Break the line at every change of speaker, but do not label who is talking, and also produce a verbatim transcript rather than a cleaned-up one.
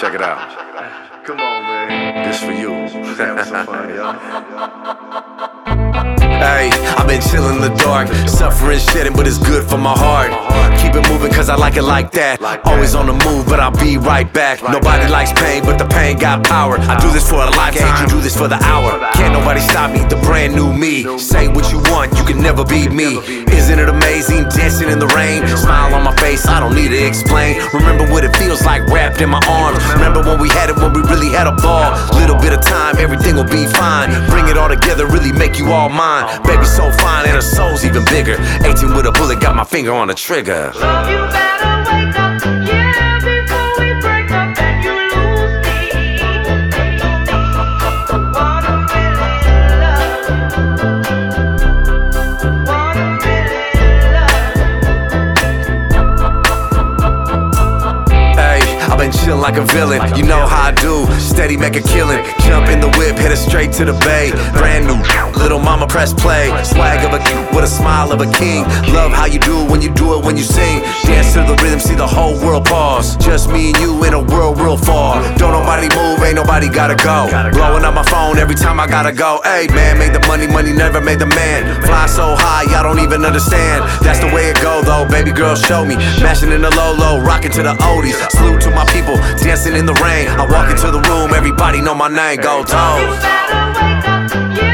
Check it out.
Come on, man.
This for you.
Let's have some fun, y'all.
Hey, I've been chillin' in the dark, suffering, shedding, but it's good for my heart. Keep it moving cause I like it like that. Always on the move, but I'll be right back. Nobody likes pain, but the pain got power. I do this for a lifetime, you do this for the hour. Can't nobody stop me, the brand new me. Say what you want, you can never beat me. Isn't it amazing, dancing in the rain? Smile on my face, I don't need to explain. Remember what it feels like wrapped in my arms. Remember when we had it, when we really had a ball. Little bit of time, everything will be fine. Bring it all together, really make you all mine. Baby so fine and her soul's even bigger. eighteen with a bullet, got my finger on the trigger.
So you better wake up, yeah, before we break up and you lose me. Wanna really love, wanna really love.
Hey, I've been chillin' like a villain, you know how I do. Steady make a killin', jump in the whip, headed straight to the bay. Brand new, little mama press play. Swag of a king with a smile of a king. Love how you do it when you do it when you sing. Dance to the rhythm, see the whole world pause. Just me and you in a world real far. Don't nobody move, ain't nobody gotta go. Blowing up my phone every time I gotta go. Hey man, made the money, money never made the man. Fly so high, y'all don't even understand. That's the way it go though, baby girl show me. Mashing in the low low, rocking to the oldies. Salute to my people, dancing in the rain. I walk into the room, everybody know my name, go toes.
You better wake up, yeah.